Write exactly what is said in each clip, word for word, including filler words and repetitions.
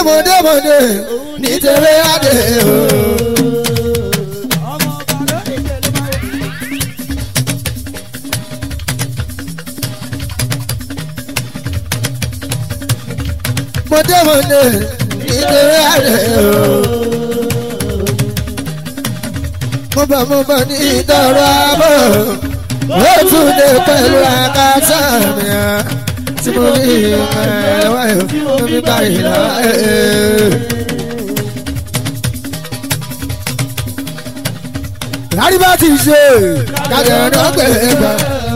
mọ̀dẹ́mọ̀dẹ́ ní tẹ̀wé adé o. mọ̀dẹ́mọ̀dẹ́ ní tẹ̀wé adé o. mo bá mo bá ní ìtọ́rọ abọ́ ó tún lè pẹ̀lú àkàtà mi hàn tí mo ní ẹ̀wá yóò mo ní báyìí náà. lárí bá ti ṣe kájọ ọ̀nà pẹ̀lẹ́ gbà.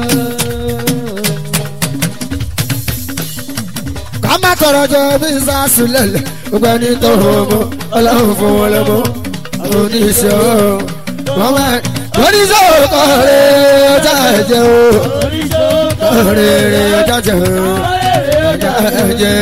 ká má tọrọ jọ bí sásùlẹ̀ gbogbo ẹni tó hó ọlọ́run fún wọn lọ́mọ àwọn oníṣẹ́ ọ̀hún. oníṣòwò kọ́ọ̀rẹ́ ọjà ẹ̀jẹ̀ o kọ́ọ̀rẹ́ ọjà ẹ̀jẹ̀ o ọjà ẹ̀jẹ̀.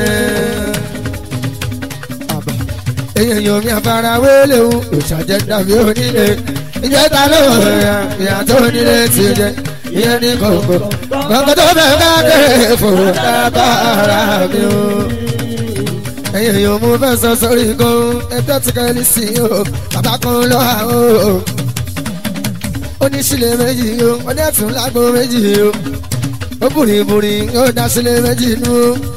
èyàn yóò mi àfara wélé o òṣàjẹ́ dàbí onílé ìjẹta lóò ìyá tó nílé ti jẹ ìyẹn ní kòkó kòkó tó bẹ̀ káàkiri fò kápára mi o. èyàn yóò mú fẹ́ sọ sórí kó ẹgbẹ́ tí kẹ́lí sí o bàbá kan lọ́wọ́ o. oníṣìlẹ̀ méjì o wọ́n dẹ̀ tún lágbo méjì o ó bùrìbùrì ó dá sílẹ̀ méjì nù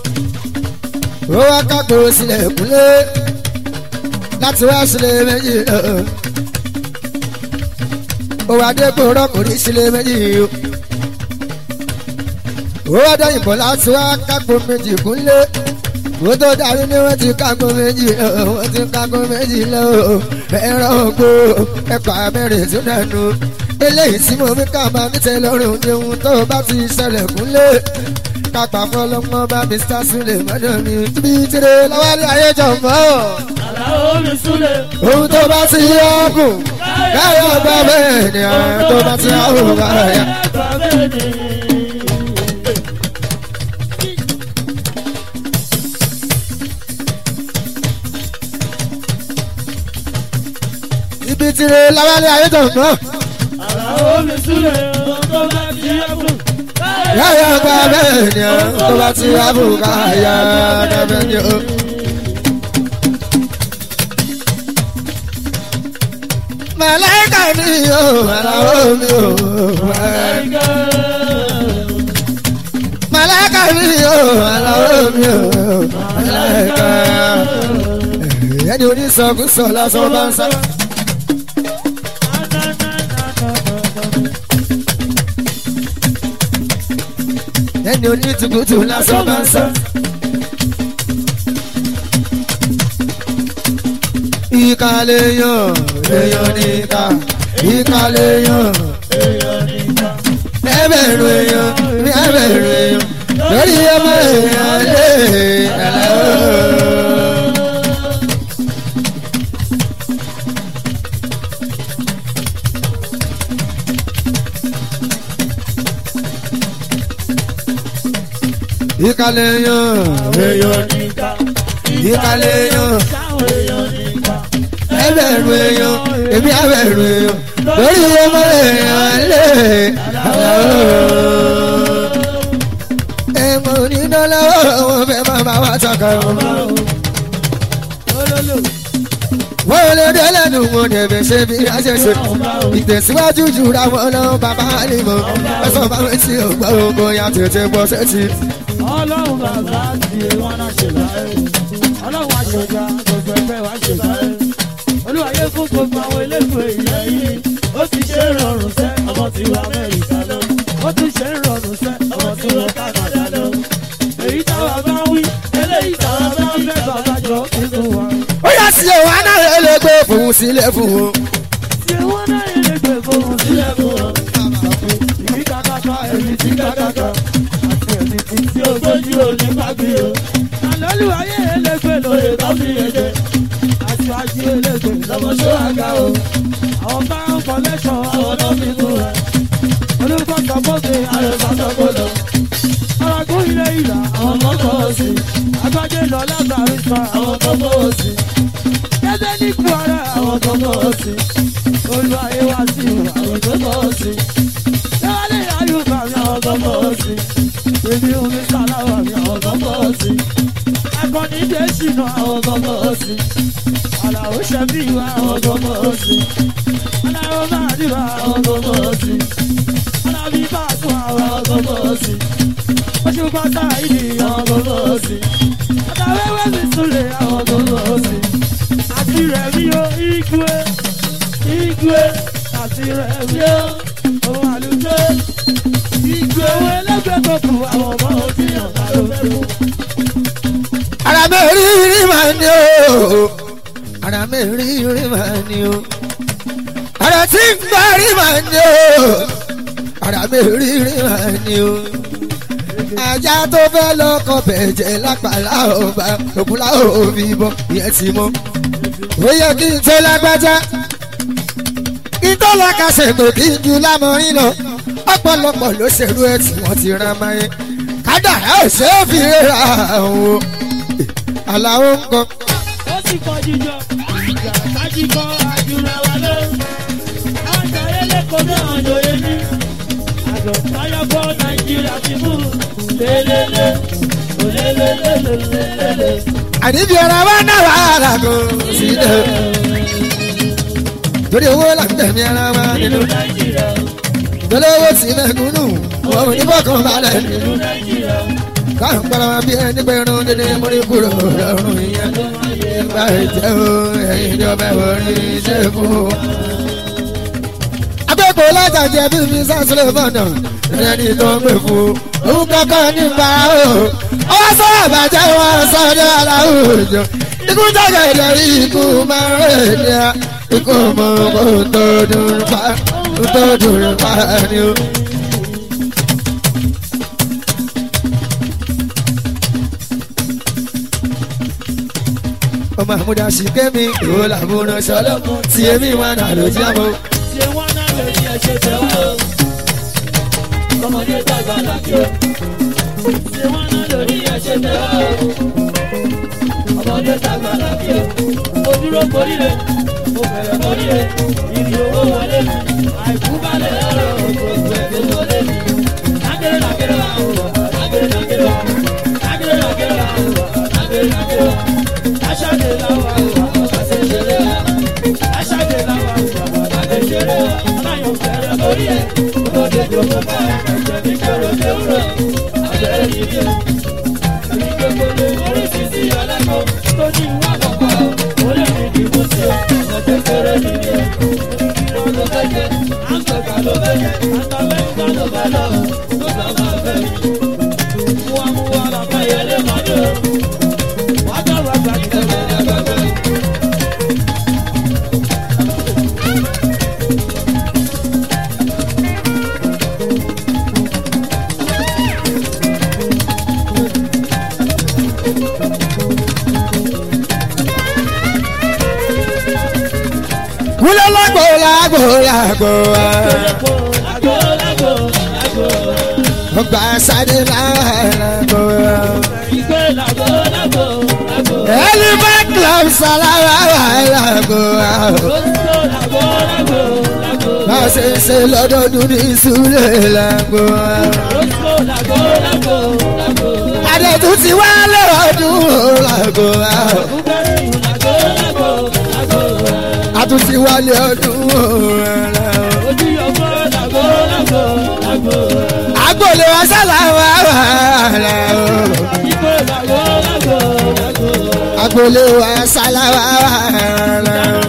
ó wá kápò sílẹ̀ kúnlé láti wá sílẹ̀ méjì lọ ó wá dé kó rọ́kùnrin sílẹ̀ méjì o ó wá dẹ́yìnbó láti wá kápò méjì kúnlé ó tó darí ni wọ́n ti kápò méjì lọ wọ́n ti kápò méjì lọ ẹ̀rọ ògbó ẹ̀pà mẹ́rin tún dànù. eléyìí tí mo fi ká bá mi tẹ lọ́rùn ní ohun tó bá ti ṣẹlẹ̀ kúnlé kápá fọlọ́mọ bá mi sá sílẹ̀ mọ́dọ̀ mi tóbi tèrè lọ́wọ́ ní ayé jọ̀mọ́. àlàó mi súlẹ̀. ohun tó bá ti yọ ọ́gùn káyọ̀ bá bẹ́ẹ̀ ni àwọn tó bá ti yọ ọ́gùn káyọ̀. ibi tèrè lọ́wọ́ ní ayé jọ̀mọ́. àlàó mi súlẹ̀. ohun tó bá ti yọ ọ́gùn. káyọ̀ bá bẹ́ẹ̀ ni àwọn tó bá ti yọ ọ́gùn káyọ̀. Màláíkà mi o, àlàó mi o. Màláíkà mi o, àlàó mi o. Màláíkà. Ẹni onísọkúsọ lásán bá ń sá. Ẹni onítùkùtù lásán bá ń sá. Ìkàlẹ̀ yàn, èèyàn níta. Ìkàlẹ̀ yàn, èèyàn níta. ẹbẹ̀rù èèyàn, mi ẹbẹ̀rù èèyàn. Lórí ọmọ èèyàn lé ẹ̀lẹ́ ooo. Ìkàlẹ̀ yàn, èèyàn níta. ìkàlẹ̀ yàn. ẹbẹ̀rù èèyàn èmi ẹbẹ̀rù èèyàn lórí ọmọ èèyàn lé ẹ̀mọ onídọ́lọ́wọ́ wọn fẹ́ máa bá wa tọ́ka wọn. wọ́n lè dé lẹ́nu wọn dẹ̀bẹ̀ ṣe bí aṣẹṣe ìtẹ̀síwájú jùra wọn lọ bàbá àlìmọ́ ẹ̀sọ́ bá wọn tí ò gbọ́ ogbó ya tètè bọ́ sẹ́tì. ọlọ́run bàbá ti wọn náà ṣe báyìí ọlọ́run àṣọjà gbogbo ẹgbẹ́ wa ṣe báyìí olúwayé fún gbogbo àwọn elégbò ilẹ̀ yìí ó ti ṣe é rọrùn sẹ́ ọmọ tí wọ́n Amẹ́ríkà lọ ó tún ṣe é rọrùn sẹ́ ọmọ tí wọ́n Kánádà lọ èyí táwa bá wí eléyìí táwa bá ń fẹ́ bàbá jọ nínú wa. ó yà sí òun àná ẹlẹgbẹ́ fòun sílẹ̀ fún wọn. ṣé wọ́n náà elégbè fòun sílẹ̀ fún wọn. ìbí kàkàkà èmi tí kàkàkà àti èmi tí tí ó gbójú òní pàgbé o. àlọ́lùwayé elégbè lóye tó fi yege aṣáájú elégbè lọ́mọṣọ́ àga o. àwọn bá ń kọ́lẹ́ṣọ̀ àwọn náà fi kú rẹ̀. olùkọ́ sọ́kọ́sẹ̀ àyọ̀sọ́ sọ́kọ́lọ́. ọ̀rọ̀gún ilé ìlà àwọn kan kọ́ sí. agbájé lọ látàrí fa àwọn kan kọ́ sí. jẹ́jẹ́ ní kú ara àwọn kan kọ́ sí. olùwàyé wá sí àwọn kan kọ́ sí. lẹ́wọ́lẹ́ ayúbà mi àwọn kan kọ́ sí. èmi omi sàláwà mi àwọn kan kọ́ sí. akọni dẹ́sínà àwọn gbọ́mọ̀ òsì. Àlàó ṣẹ́bí wa àwọn gbọ́mọ̀ òsì. Àlàó Màdìbà àwọn gbọ́mọ̀ òsì. Àlàbí Bàtú àwọn gbọ́mọ̀ òsì. Oṣù Pátá ìdí àwọn gbọ́mọ̀ òsì. Àtàwéwé mi súnlẹ̀ àwọn gbọ́mọ̀ òsì. Àti rẹ̀ mi ó igwe igwe àti rẹ̀ mi ó òun àlùjọ. Igwe owó ẹlẹ́gbẹ̀ẹ́ tó kù àwọn ọmọ òbí ọ̀gá ló fẹ́ mú. Ara mi rí rí màá ní o. Ara mi rí rí màá ní o. Ara tí ń gbá rí màá ní o. Ara mi rí rí màá ní o. Ajá tó fẹ́ lọ́kọ̀ bẹ̀jẹ̀ lápàlá ọba òkúlá òbí bọ́ ìyẹn ti mọ́. Ó yẹ kí n tó lágbájá. Kí n tó lọ́kàṣẹ̀ tó kí n ju lámọ̀rin lọ. Ọ̀pọ̀lọpọ̀ ló ṣerú ẹ̀ tí wọ́n ti rán máyé. Kádàrá ò ṣe é fi rírà òun. Àlàó ń kọ. Ó sì kọ jíjọ ìjà kájí kọ àjùlọ wa lọ. Àwọn ìjàyè lẹ́kọ̀ọ́ náà jòyè ní. Àjọ táyọ̀kọ́ Nàìjíríà ti mú lélẹ́lẹ́ lélẹ́lẹ́lẹ́lẹ́lẹ́. Àdìbí ọ̀rọ̀ wa náà wà lágbo sílẹ̀. Torí owó là ń tẹ̀mí ara wa nínú Nàìjíríà. Tọ́lá owó sí mẹ́kúnnù, wọ́n ò ní bọ́kàn balẹ̀ nínú Nàìjíríà. Káwọn pàrọ̀ wọn bí ẹni pé irun dédé múrí kúrò lọ́rùn ìyẹn. Ìgbà ìjẹ́ o, ẹ̀yin ìjọba orí iṣẹ́ fún o. Akẹ́kọ̀ọ́ látàjẹ́ bí mi sásúlẹ̀ fọ̀nà, ẹni tó ń pè fún o. Òun kankan ní bàá o. Ọwọ́ sọ àbàjẹ́ wọn sọ́dọ̀ aláwùjọ. Ikú jẹ́gẹ̀ ìdẹ̀ ikú máa ń rẹ̀ ní a. Ikú mọ̀ kó tó dùn pa, kó tó dùn pa ni o. Ọmọ àmúdá sí kémi ìwò làbúrò sọlọ tí èmi wà náà ló jẹ́ mọ́. Ṣé wọ́n náà lè ní ẹ̀ṣẹ̀ tẹ̀wọ́? Ọmọdé dàgbà láti o. Ṣé wọ́n náà lè ní ẹ̀ṣẹ̀ tẹ̀wọ́? Ọmọdé dàgbà láti o. Mo dúró boríire, mo bẹ̀rẹ̀ boríire, ìrì owó wọlé mi, àìkú balẹ̀ lọ́rọ̀ ògbógbó ẹ̀ tó wọlé mi. Lágẹ̀rẹ̀ lágẹ̀rẹ̀ wà ó wà, lágẹ̀rẹ̀ lágẹ̀rẹ̀ wà, lágẹ̀rẹ̀ lágẹ̀rẹ̀ wà ó wà, lágẹ̀rẹ̀ lágẹ̀rẹ̀ wà. Aṣáájú làwọn àwọn àṣẹ ṣeré wa. Aṣáájú làwọn àwọn àṣẹ ṣeré wa. Aláyọ̀ fẹ́rẹ̀ lórí ẹ̀. Ọmọdé jòkó bá ẹ̀jẹ̀ mi kẹ́rọ̀ léwúrọ̀. Àbẹ̀rẹ̀ yìí dé. Èmi gbogbo oríṣiríṣi ọlẹ́kọ̀ọ́ tó ní ìwà àkọ́kọ́. Ó lè fi dìbò sí ọ. Ọ̀tẹ̀ fẹ́rẹ̀ nìyí ẹ̀. Oníkìlọ̀ ló fẹ́ jẹ. Àǹtọ̀gbà ló fẹ́ jẹ. Àtàlẹ́gbà ló fẹ́ lọ. Ló fẹ́ máa fẹ́ mi. Wọ́n mú wa làbá yẹlé mọ́dé. Wúlò lágbo lágbo lágbo wa. Ọgbà sáré lágbo wa. Elephant club salawa lágbo wa. Bá a ṣe ń ṣe lọ́dọọdún ní ìsúlẹ̀ lágbo wa. Adétú ti wá lọ́dún lágbo wa. Àtúntí wálé ọdún ọ̀la. Agbóle wa sálàwà wàhálà o. Agbóle wa sálàwà wàhálà o.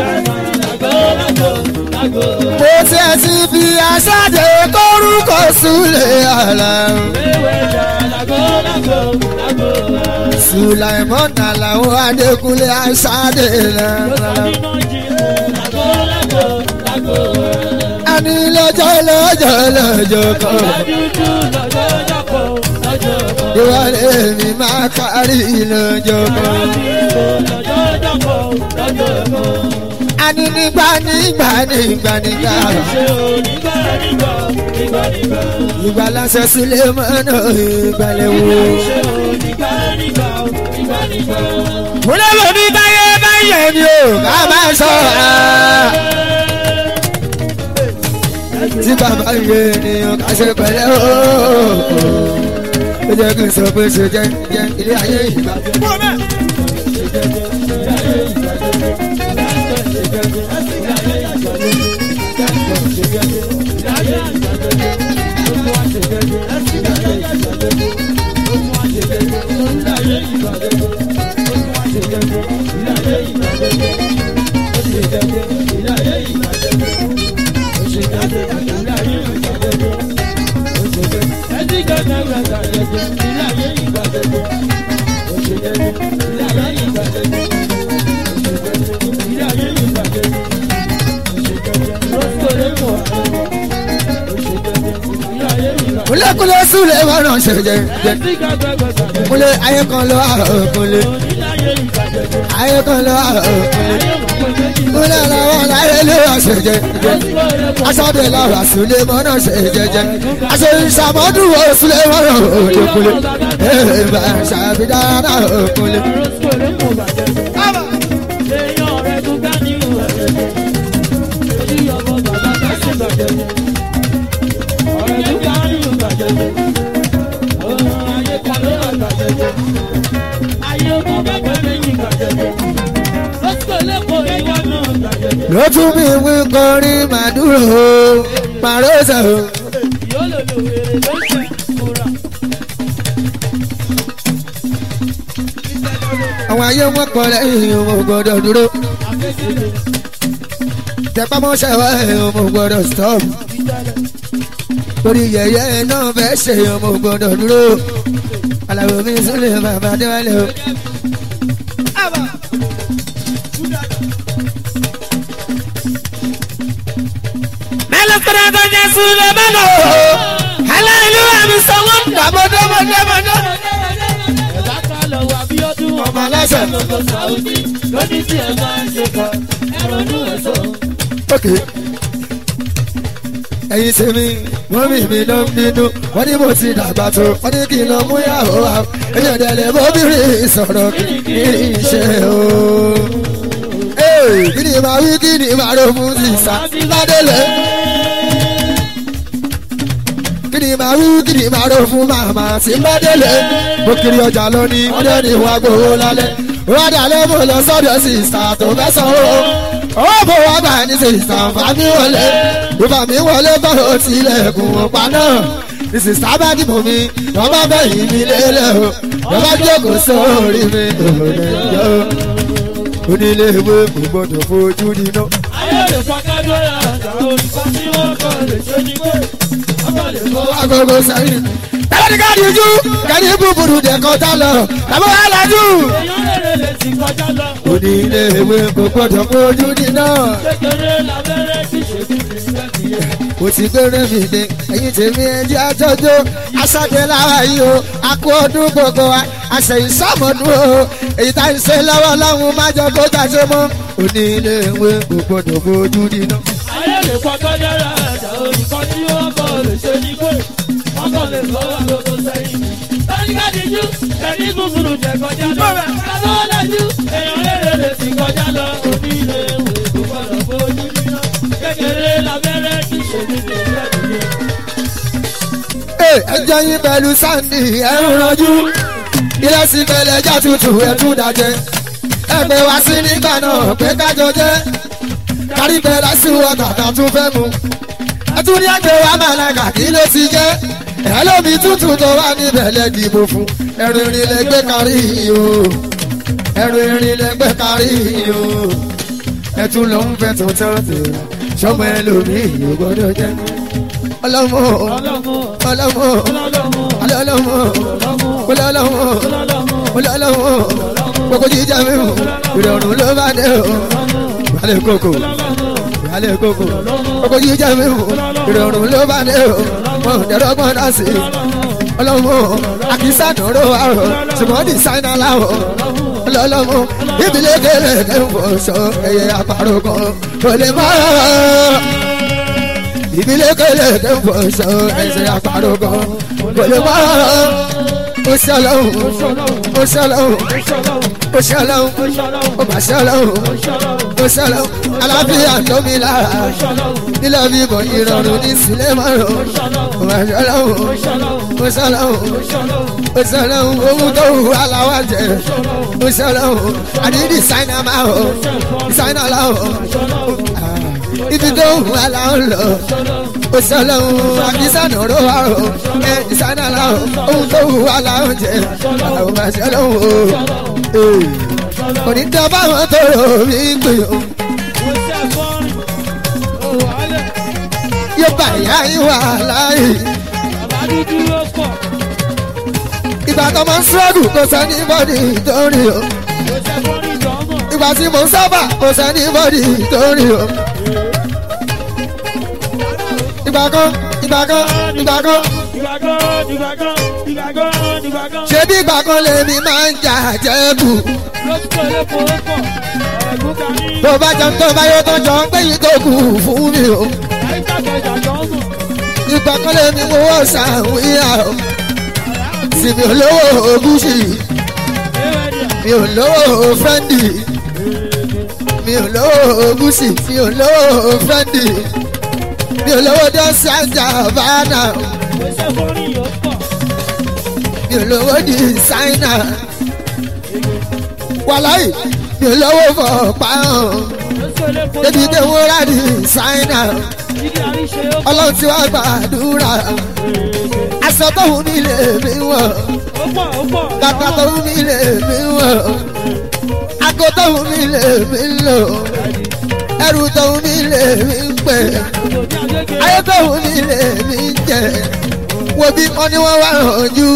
Mo ti ẹ̀ ti fi aṣáde kórúkọ súlẹ̀ àlà o. Sùlàìmọ́n Àlàó Adékúnlé aṣáde lẹ́la. Àní lọ́jọ́ lọ́jọ́ lọ́jọ́ kan. Ìwádìí mi máa kárí lọ́jọ́ kan. Àní nígbà nígbà nígbà nígbà. Ìgbà lásẹ̀ sílẹ̀ mọ́nà ìgbàlẹ̀ wo. Múlẹ̀ lò ní báyé báyé ni o, ká máa ṣọ́ra. Tí bàbá yé ènìyàn ká ṣe pẹ̀lẹ́ o. Ó jẹ́ kí n sọ pé ṣe jẹ́ jẹ́ ilé ayé ìgbà. Kúlẹ̀ kúlẹ̀ súlẹ̀ wọ́n náà ṣe jẹ jẹ. Kúlẹ̀ ayé kan lọ àrò kúlẹ̀. Ayé kan lọ àrò kúlẹ̀. Kúlẹ̀ lọ́wọ́ láyé lé wọ́n ṣe jẹ jẹ. Aṣọ́dẹ lọ́wọ́ súlẹ̀ wọ́n náà ṣe jẹ jẹ. Aṣọ ìṣàmọ́dún wo súlẹ̀ wọ́n náà òde kúlẹ̀. Èèbà ṣàbídá náà kúlẹ̀. Lótú mi wí kọrin màdúró màrọ́sà o. Àwọn ayé wọn kọ lẹ́yìn ọmọ gbọ́dọ̀ dúró. Tẹpámọ́ṣẹ́ wa ọmọ gbọ́dọ̀ stop. Torí yẹ̀yẹ́ náà fẹ́ ṣe ọmọ gbọ́dọ̀ dúró. Àlàó mi sílẹ̀ bàbá déwálé o. Mẹ́lẹ́kọ̀rọ̀ jẹ́ sílẹ̀ mẹ́lò. Aláìlú àmì sọ́wọ́n dàbọ̀dọ́bọ̀dọ́bọ̀dọ́. Ẹ̀dá kan lọ wà bí ọdún ọmọ aláṣẹ lọ́kọ̀ Saudi. Lóní tí ẹ máa ń ṣe kọ, ẹ̀rọ inú ẹ̀ sọ. Ẹyin ṣe mi wọ́n mi mi ló ń bínú wọ́n ní mo ti dàgbà tó wọ́n ní kí n lọ mú yàwó wa èyí ò dẹ̀lẹ̀ bóbìnrin sọ̀rọ̀ kí n ṣe o. Kí ni màá wí kí ni màá ro fún sísá ládélé. Kí ni màá wí kí ni màá ro fún màmá sí ládélé. Mo kiri ọjà lónìí wọ́n dé ní ìwà gbowó lálẹ́. Wọ́n dàlẹ́ mo lọ sọ́dọ̀ sísá tó fẹ́ sanwó. Owó bò wá bá ní sísá fàmí wọlé. Ìfà mi wọlé bá o tilẹ̀kùn ọ̀pá náà. Ní sísá bá dìbò mi, wọ́n bá bẹ̀yìn mi lélẹ̀ o. Wọ́n bá jókòó sórí mi òdòdó. Onílé ìwé kò gbọdọ̀ fojú níná. Ayé lè fọ́kádọ́ yà àtàwọn olùkọ́ tí wọ́n kọ́ lè ṣe ní pé ọkọ̀ lè kọ́ wá. Agogo sẹ́yìn. Tẹ́lẹ̀ ní káàdì ojú, kẹ́ni búburú dẹ̀ kọjá lọ. Tàbí wàá lajú. Èèyàn lèrè lè ti kọjá lọ. Onílé ìwé kò gbọdọ̀ fojú níná. Kékeré lábẹ́rẹ́ tí ṣe bí ti fẹ́ ti yẹ. Mo ti gbére mi dé, ẹ̀yin tèmi ẹjẹ́ àjọjọ́. Aṣáájú lára yìí o, a kú ọdún gbogbo wa, àṣẹyìn sàmọ́dún o. Èyí tá ń ṣe lọ́wọ́ láwọn má jọ kó tàṣe mọ́. Onílé ìwé kò gbọdọ̀ fojú níná. Ayé lè fọ́kádọ́ yà àtàwọn olùkọ́ tí wọ́n kọ́ lè ṣe ní pé ọkọ̀ lè kọ́ wá lóko sẹ́yìn. Tọ́níkàdíjú kẹ́ni búburú jẹ kọjá lọ. Kàtó lẹ́jú èèyàn lèrè lè ti kọjá lọ. Onílé ìwé kò gbọdọ̀ fojú níná. Kékeré lábẹ́rẹ́ tí ṣe bí ti fẹ́ ti yẹ. Ẹ jẹ́ yín pẹ̀lú sáǹdì ẹ̀rù rànjú. Ìrẹsì pẹ̀lẹ́ já tutù ẹ̀tún dàjẹ́. Ẹgbẹ́ wá sí nígbà náà pé kájọ jẹ́. Kárí pé lásì wọ́tà náà tún fẹ́ mu. Ẹtún ní ẹgbẹ́ wa máa lága kí ló ti jẹ́. Ẹ lómi tútù tó wà níbẹ̀ lẹ́ dìbò fún. Ẹ̀rù ìrìn lẹ gbé kárí o. Ẹ̀rù ìrìn lẹ gbé kárí o. Ẹtún ló ń fẹ́ tó tẹ́ tẹ̀. Sọ́mọ ẹlòmíì yóò gbọ́dọ̀ jẹ́. Ọlọ́mọ ọlọ́mọ ọlọ́mọ ọlọ́mọ ọlọ́mọ gbogbo jíjà mímu ìrọ̀rùn ló bá dé o. Ìyálẹ̀ koko ìyálẹ̀ koko gbogbo jíjà mímu ìrọ̀rùn ló bá dé o. Mo dẹ̀rọ gbọ́n dá sí i. Ọlọ́mọ àkísà dòrò àrò ṣùgbọ́n dísáínà láwọ̀. Ọlọ́mọ ìbílẹ̀ kéré kẹ́hìn sọ ẹ̀yẹ àparò kan kò lè mọ́. Ìbílẹ̀ kéré kẹ́hìn sọ ẹ̀yẹ àparò kan kò lè mọ́. ó ṣe ọlọ́run ó ṣe ọlọ́run ó ṣe ọlọ́run ó bá ṣe ọlọ́run ó ṣe ọlọ́run aláfíà tó mi lára nílẹ̀ bíbọ̀ ìrọ̀rùn ní sílẹ̀ márùn ó bá ṣe ọlọ́run ó ṣe ọlọ́run ó ṣe ọlọ́run ohun tó wù aláwọ̀ jẹ ó ṣe ọlọ́run àdídì sáínà máa hó sáínà láwọ̀ ibi tó wù aláwọ̀ lọ ó ṣe ọlọ́run àdísánà ró wà ró ẹ̀ ìsáínà láwọ̀ ohun tó wù aláwọ̀ jẹ àwọn bá ṣe ọlọ́run o òní dán báwọn tó rò mí pè ó. yóò bá ìyá yín wà láàyè. ìgbà tó máa ń ṣọ́ọ̀gù kò sẹ́ni bọ́dì torí o. ìgbà tí mo ń sábà kò sẹ́ni bọ́dì torí o. ìgbà kan ìgbà kan ìgbà kan. ṣé bí ìgbà kan lèmi máa ń jà jẹ́kù. tó bá jẹun tó bá yóò tó jọ ń gbé yìí tó kù fún mi o. ìgbà kan lèmi mo wọ́ sàwíyà o. sì mi ò lówó ogúnṣì mi ò lówó fẹ́ndì mi ò lówó ogúnṣì mi ò lówó fẹ́ndì mi ò lówó dọ́sí àjà bánà mi ò lówó dísáínà wàláì mi ò lówó fọ̀pá hàn débi tí wọ́n rà dísáínà ọlọ́run tí wàá gbàdúrà aṣọ tó wù mí lè mí wọ̀ bàtà tó wù mí lè mí wọ̀ ago tó wù mí lè mí lò ẹrù tó wù mí lè mí pè ayé tó wù mí lè mí jẹ wo bí wọn ni wọn wá hàn jù.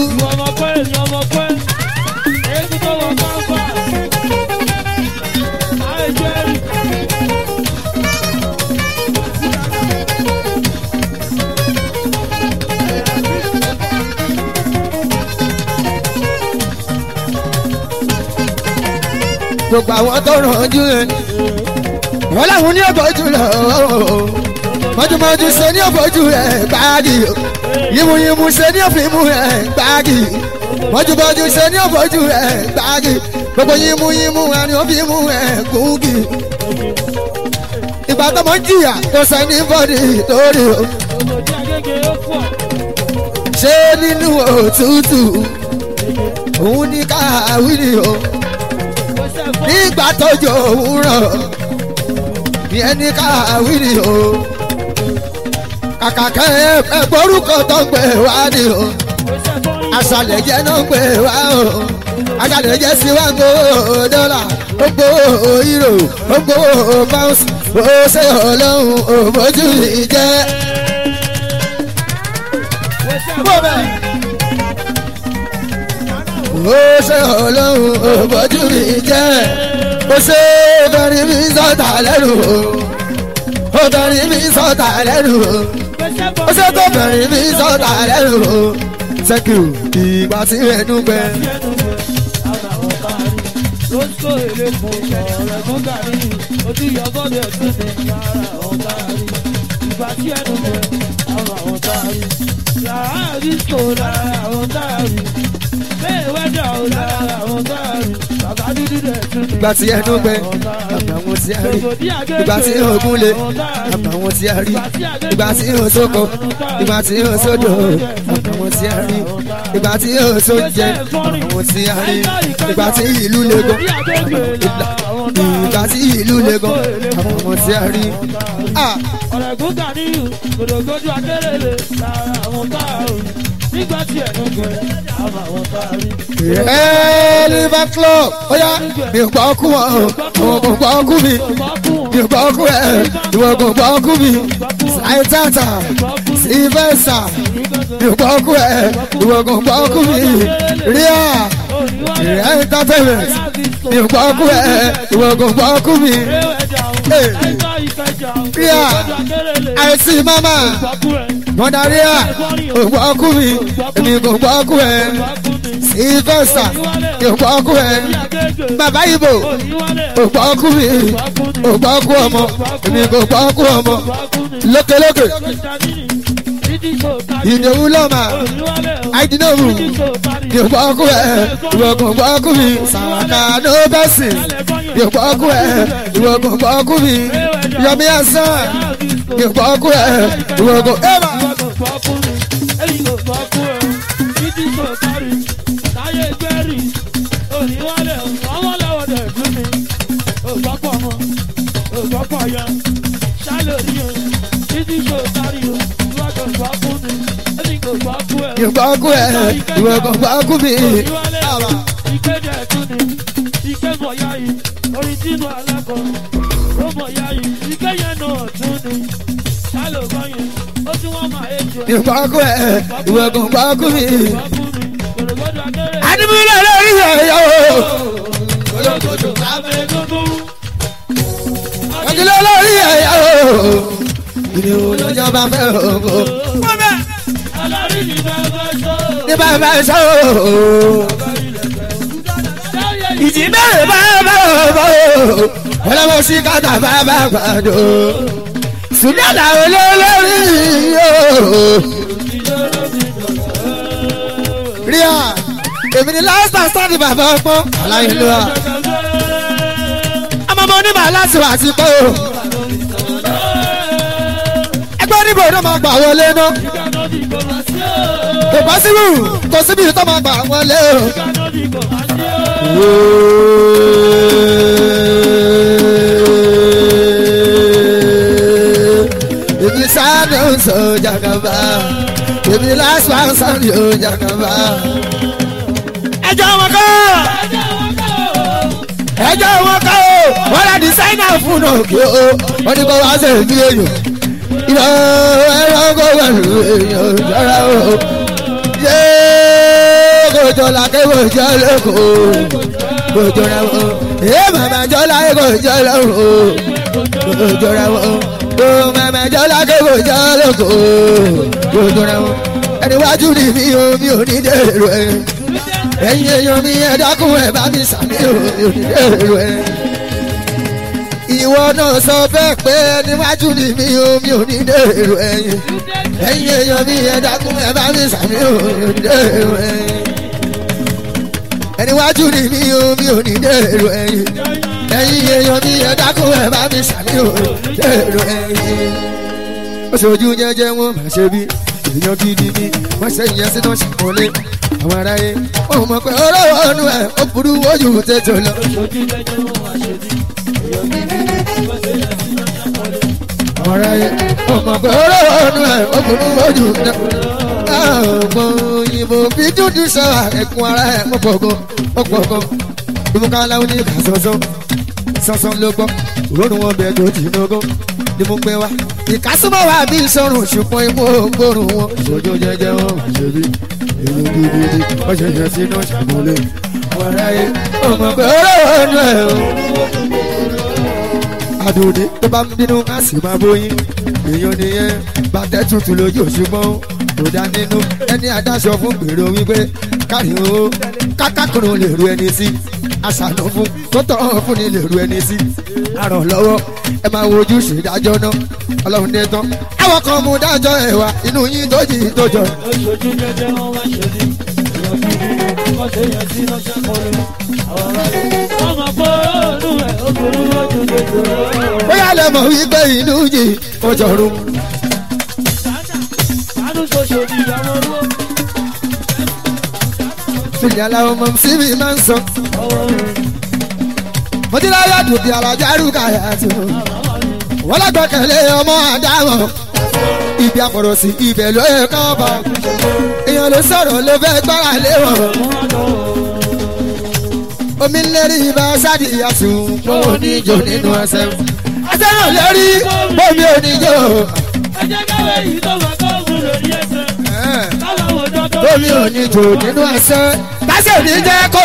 gbogbo àwọn tó rànjú ẹ wọn làwọn ní ọ̀bọ̀jú lọ mọ́júmọ́jú ṣe ní ọ̀bọ̀jú ẹ gbáàgì yímúyímú ṣe ní ọ̀fìmú ẹ gbáàgì mọ́júmọ́jú ṣe ní ọ̀bọ̀jú ẹ gbáàgì gbogbo yímúyímú ẹni ọ̀fìmú ẹ gúngì ìgbà tó mọ̀ ń jìyà tó sẹ́ni bọ́dì torí o ṣé nínú òtútù òun ní káwírì o nígbà tójò òwúrọ̀ bí ẹni káwírì o kàkà kẹ́ ẹ gbórúkọ tó ń pè wá ní o aṣàlẹ̀ jẹ́ náà ń pè wá o aṣàlẹ̀ jẹ́ sí wá ń gbówó dọ́là ó gbówó euro ó gbówó pounds ó ṣe ọlọ́run òbójú ìjẹ́. ó ṣe ọlọ́run òbójú mi jẹ́ ó ṣe bẹ̀rẹ̀ mi sọ́tà lẹ́nu ó bẹ̀rẹ̀ mi sọ́tà lẹ́nu ó ṣe tó bẹ̀rẹ̀ mi sọ́tà lẹ́nu ṣẹ́kì ò ìgbà tí rẹ̀ dúpẹ́. lóṣù èlé fún ọ̀rẹ́ tó gàrí ojú yọgọ́dẹ̀ tún ní yàrá ọ̀tá rí ìgbà tí ẹnu bẹ̀ àwọn àwọn tá a rí yàrá àdìsó lára àwọn tá a rí. ìgbà tí ẹnu gbẹ àbàwọn tí a rí ìgbà tí ogun le àbàwọn tí a rí ìgbà tí òṣòkò ìgbà tí òṣòdò àbàwọn tí a rí ìgbà tí òṣòjẹ àbàwọn tí a rí ìgbà tí ìlú legan ìgbà tí ìlú legan àbàwọn tí a rí. ọ̀rẹ́gùn kàníyù gbòdògbòdò akérèlé lára àwọn tá a rí nígbà tí ẹnu gbẹ àbàwọn tá a rí. Ẹ Liver Club ó yá mi ò gbọ́ kú wọn àwọn kò gbọ́ kú mi mi ò gbọ́ kú ẹ ìwọ kò gbọ́ kú mi Saitata Sylvester mi ò gbọ́ kú ẹ ìwọ kò gbọ́ kú mi Ria Ria Entertainment mi ò gbọ́ kú ẹ ìwọ kò gbọ́ kú mi Ria àìsí mama mọ̀dà Ria ò gbọ́ kú mi èmi kò gbọ́ kú ẹ. Ìfẹsà ògbọ́kú ẹ bàbá Ìbò ògbọ́kú mi ògbọ́kú ọmọ èmi kò gbọ́kú ọmọ lókèlókè ìdòwú lọ́mà àìdínàwó yòókù ọkù ẹ̀ ìwọ̀kùn ọkù mi sàkà ló bẹ́ sí yòókù ọkù ẹ̀ ìwọ̀kùn ọkù mi yọmí ẹ̀sán yòókù ọkù ẹ̀ ìwọ̀kùn ẹ̀mà. Yòókù ọkù ẹ̀ ìwọ̀kùn ọkù mi. Ìkéde ẹ̀tún ni ìkémọ̀ yá yìí orin tínú alákọ̀ọ́ ó mọ̀ yá yìí ìkéyẹn náà tún ni ṣálò báyìí ó tún wọ́n máa èjò ẹ̀. Yòókù ọkù ẹ̀ ìwọ̀kùn ọkù mi. Adébúlẹ̀ lórí ẹ̀yọ́. Olókojú káfẹ́ gbogbo. Ọ̀gílẹ̀ lórí ẹ̀yọ́. Ìdí olójọba fẹ́ ògo. Wọ́n bẹ̀. Alárí ni bàbá sọ. Ní bàbá sọ. Ìjì bẹ̀rẹ̀ bàbá bọ̀. Ọlọ́wọ́ sí kàtà bàbá gbàdó. Sùdíàdà olólórí yóò. Ríà, èmi ni last time stand bàbá ọgbọ́n. Aláìlúwa. Ọmọ ọmọ onímọ̀ aláṣọ àti pé o. Ẹgbẹ́ oníbò náà máa gbà wọlé náà. Kò bá síbù, kò síbi tó máa gbà wọlé o. Èmi sáré ń sọ jàgàbá. Èmi last one sáré ó jàgàbá. Ẹjọ́ wọn kọ́. Ẹjọ́ wọn kọ́ o. Wọ́n ra dísáínà fún òkè o. Wọ́n ní kó wá sí èmi èèyàn. Ìlọ ẹ̀rọ kó wẹ̀lú èèyàn jọra o. Yéé kò jọlá kéwò jọ lóko. Kò jọra o. Èé màmá jọlá kò jọ lóko. Kò jọra o. Kò màmá jọlá kéwò jọ lóko. Kò jọra o. Ẹni wájú ni mi ò mi ò ní dèrò ẹ̀. Ẹ̀yin èèyàn mi ẹ dákun ẹ bá mi sàmì ò mi ò ní dèrò ẹ̀. Ìwọ náà sọ bẹ́ẹ̀ pé níwájú ni mi ò mi ò ní dèrò ẹ̀yìn. Ẹ̀yin èèyàn mi ẹ dákun ẹ bá mi sàmì ò mi ò ní dèrò ẹ̀yìn. Ẹniwájú ni mi ò mi ò ní dèrò ẹ̀yìn. Ẹ̀yin èèyàn mi ẹ dákun ẹ bá mi sàmì ò mi ò ní dèrò ẹ̀yìn. Ó ṣojú jẹ́jẹ́ wọn máa ṣe bí èèyàn gidi ni wọ́n ṣe ìyẹn sínú ṣàkólé àwọn aráyé wọ́n mọ̀ pé ọlọ́wọ́ ọ̀nù ẹ̀ ó burú ojú tètè lọ. Àwọn aráyé wọ́n mọ̀ pé ọlọ́wọ́ ọ̀nù ẹ̀ ó burú ojú tètè lọ. Àwọn òyìnbó fi dúdú sọ ẹ̀kún ara ẹ̀ ó pọ̀gọ́ ó pọ̀gọ́ ìmúkàlà ó ní ìkà sọ́sọ́ sọ́sọ́ ló gbọ́ òórùn wọn bẹ̀ tó ti nógó ni mo gbé wá. Ìkásùmọ̀ wa bí sọ̀rùn ṣùgbọ́n imú ògbórùn wọn. Ìṣojú jẹjẹ wọn wà ṣe bí èlò gidigidi wọ́n ṣe yẹ sínú ṣàmúlẹ̀. Àwọn aráyé ọmọ pé ọlọ́wọ́ ọ̀nù ẹ̀ o. Àdùnní tó bá ń bínú á sì máa bóyin. Èèyàn nìyẹn bàtẹ́ tutù lójú ṣùgbọ́n kò dá nínú. Ẹni adáṣọ fún gbèrò wípé kárí o kákákùnrin lè ru ẹni sí. Aṣàánú fún tó tọ́ fún ni lè ru ẹni sí. Àràn lọ́wọ́ ẹ máa wojú ṣèdájọ́ náà ọlọ́run dé tán. Àwọn kan mú dájọ́ ẹ̀wà inú yín tó jì tó jọ. Oṣooṣù jẹjẹ wọn wá ṣe ní ìrọ̀bí wọ́n ṣe yẹn sí lọ́sẹ̀ kọrin. Àwọn ọ̀rẹ́ wọn máa bọ́ ọdún ẹ̀ ó burú lójú gbèsè. Bóyá lẹ mọ̀ wípé inú yìí ó jọrùn. Àánú ṣoṣo ní ìyàwó owó. Fìyà làwọn ọmọ sí mi máa ń sọ. Mo ti láyà dùbí alájárù káyà tó. Wọ́n lágbàkẹ̀lé ọmọ àdámọ̀. Ibi àfọ̀rọ̀sí ibẹ̀ ló yẹ kán bọ̀. Èèyàn ló sọ̀rọ̀ ló fẹ́ gbára lé wọn. Omi lérí ibà sáàdì àsùn fún oníjó nínú ẹsẹ̀. Ẹsẹ̀ náà lérí omi oníjó. Ẹ jẹ́ káwé yìí tó máa kọ́ òun lórí ẹsẹ̀. Káwọn òjò tó Omi oníjó nínú ẹsẹ̀. Kásẹ̀ ní jẹ́ kó.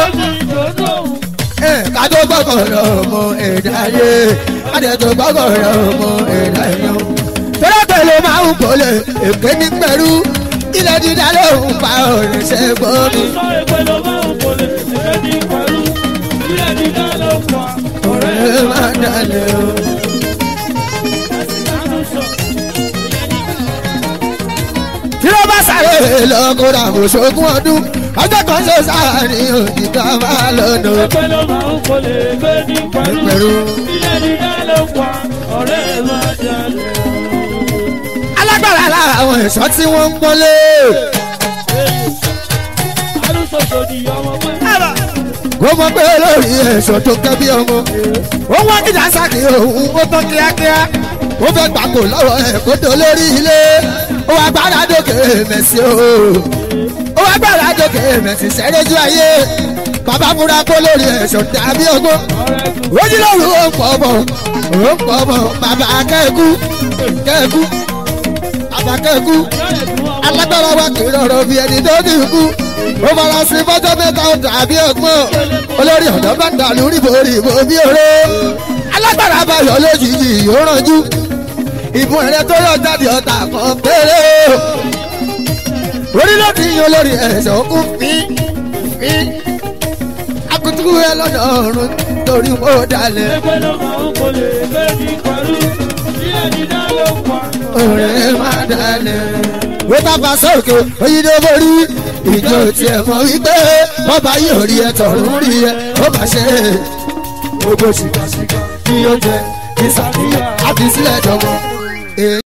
Ká tó gbọ́kọ̀ lọ mọ ẹ̀dá yé. Adé tó gbọ́kọ̀ lọ mọ ẹ̀dá yé. Tọ́lọ́pẹ̀ ló máa ń kọ́lé èké ní pẹ̀lú. Ilẹ̀ dídá ló ń pa ọ̀rẹ́ ṣẹ́gbọ́ mi. sọ èpè ló máa ń kọ́lé èké ní pẹ̀lú. Ilẹ̀ dídá ló ń pa ọ̀rẹ́ Ẹ máa dalẹ̀ o. lọ́kọ́ra òṣogún ọdún ọjọ́ kan ṣe sáàrin òjìká máa lọ́nà. ẹgbẹ́ ló máa ń kó lè gbé ní pẹ̀lú ilé dídá ló pa ọ̀rẹ́ máa jalè. alágbára lára àwọn ẹ̀ṣọ́ tí wọ́n ń pọ́nlé. arúgbó ni ọmọ pẹ́. ó mọ pé lórí ẹ̀ṣọ́ tó kẹ́ bí ọmọ ó wọ́n kíjà sáàkì òun ó tán kíákíá ó fẹ́ gbàgbó lọ́wọ́ ẹ̀ kó tó lórí ilé ó wá gbára dókè mẹ́sì o ó wá gbára dókè mẹ́sì sẹ́rẹ́jú ayé bàbá múra kó lórí ẹ̀ṣọ́ dàbí ọgbọ́n ó jí lóru ó ń pọ̀ bọ̀ ó ń pọ̀ bọ̀ bàbá kẹ́kú kẹ́kú bàbá kẹ́kú alágbára wa kì í rọrọ bí ẹni tó ti kú ó fara sí fọ́jọ́ mẹ́ta ó dàbí ọgbọ́n olórí ọ̀dọ́ bá ń dà lórí borí ìbò bí oró alágbára bá yọ lójijì ó rànjú ìbùn ẹ̀rẹ́ tó yọ jáde ọ̀tà kan péré orí ló ti yan olórí ẹ̀ṣọ́ kú fí fí akutuku ẹ lọ́dọ̀ ọ̀run torí mo dalẹ̀. ẹgbẹ́ ló máa ń kó lè gbé ní pẹ̀lú ilé dídá ló pa ọ̀rẹ́ máa dalẹ̀. wọ́n bá fa sókè oyinbo borí ìjọ tiẹ̀ mọ̀ wípé ọba yóò rí ẹ tọ̀run rí ẹ ó bá ṣe é gbogbo ṣìkàṣìkà kí ó jẹ kí sàníyàn àti sílẹ̀ jọmọ.